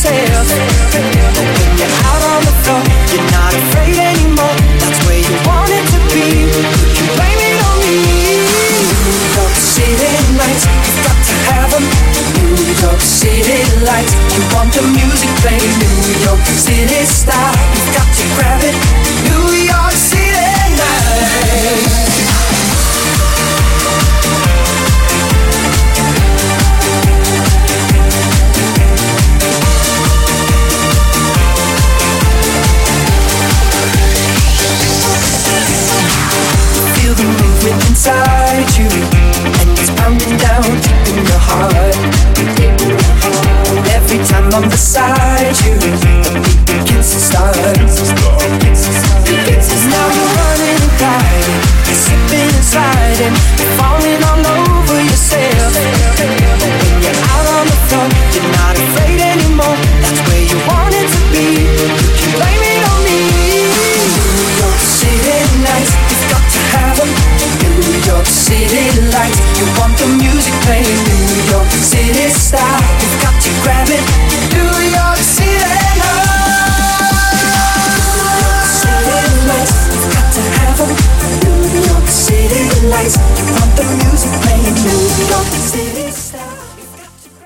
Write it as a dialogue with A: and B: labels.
A: yourself. When you're out on the floor, you're not afraid anymore. That's where you want it to be. You can blame it on me. New York City lights, you've got to have them. New York City lights, you want the music playing. New York City style, you've got to grab it. New York City nights. Feel the movement inside you, and it's pounding down deep in your heart. And every time I'm beside you, the beat begins to start. Now you're running and hiding, you're slipping and sliding, you're falling all over yourself. When you're out on the floor, you're not afraid anymore. That's where you want it to be. You can blame it on me. New York City nights, you've got to have them. New York City lights, you want the music playing. New York City style, you've got to grab it. New York City nights. New York City lights, you've got to have them. New York City lights, you want